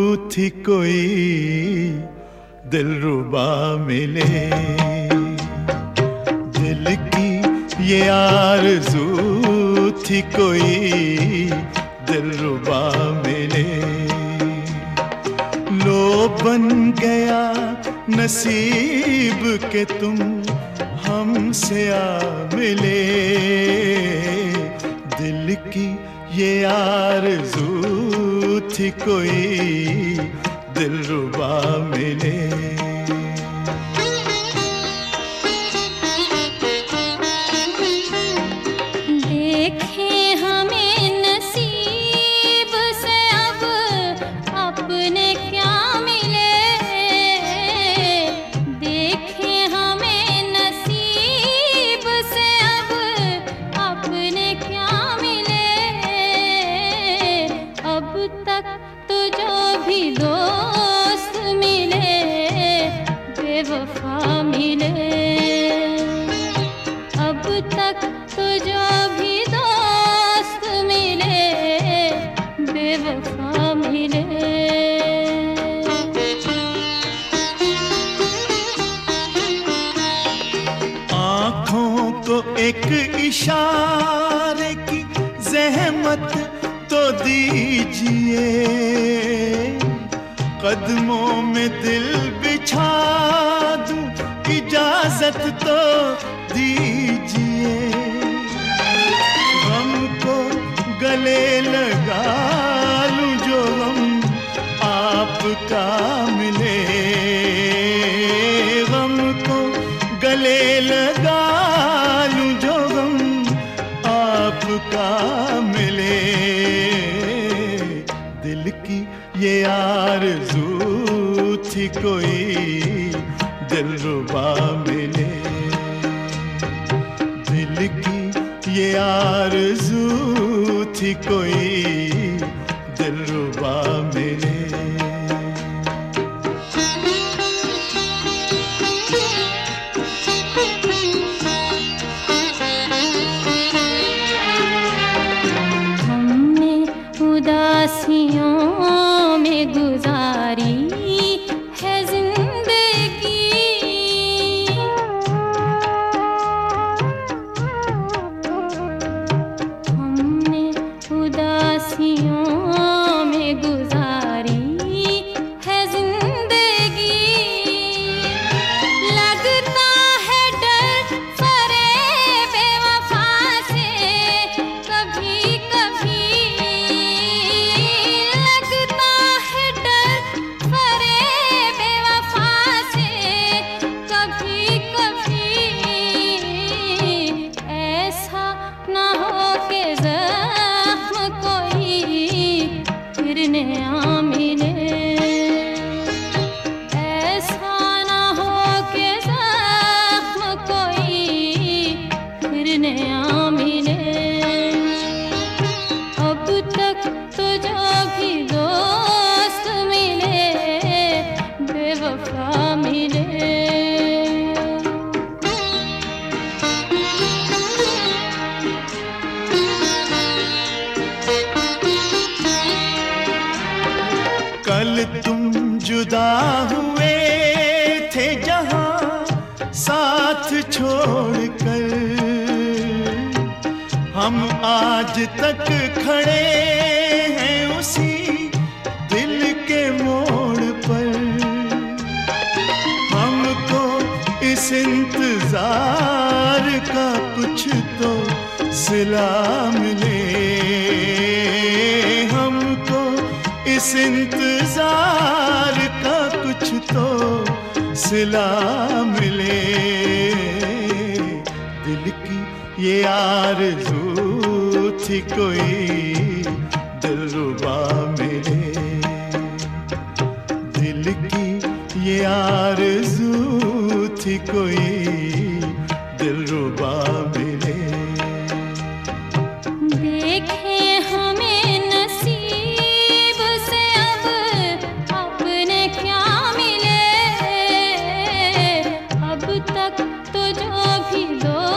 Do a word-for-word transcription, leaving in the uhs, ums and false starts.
थी कोई दिलरुबा मिले, दिल की ये आरज़ू थी कोई दिलरुबा मिले। लो बन गया नसीब के तुम हमसे आ मिले, दिल की ये आरज़ू थी कोई दिलरुबा मिले। बेवफा मिले, अब तक तो जो भी दोस्त मिले बेवफा मिले। आँखों को एक इशारे की ज़हमत तो दीजिए, कदमों में दिल बिछा दूं इजाजत तो दीजिए, हमको गले लगा लूं जो हम आपका मिले, हमको गले लगा लूं जो हम आपका मिले, दिल की ये आरज़ू थी कोई दिलरुबा मिले, दिल की ये आरज़ू थी कोई दिलरुबा मिले। हमने उदासियों में गुजारी है जिंदगी, हमने उदासियों में गुजारी है जिंदगी, लगता है डर फरेब बेवफा से कभी कभी, लगता है डर फरेब बेवफा से कभी कभी, ऐसा ना हो के ज़ख्म कोई फिर नया मिले, ऐसा ना हो के ज़ख्म कोई फिर नया मिले, अब तक तो जो भी दोस्त मिले बेवफा मिले। कल तुम जुदा हुए थे जहां साथ छोड़कर, हम आज तक खड़े हैं उसी दिल के मोड़ पर, हमको इस इंतजार का कुछ तो सिला मिले, हमको इस इंतजार का कुछ तो सिला मिले, दिल की ये आरज़ू थी कोई दिलरुबा मिले, दिल की ये आरज़ू थी कोई दिलरुबा मिले। देखे हमें नसीब से अब अपने क्या मिले, अब तक तो जो भी दो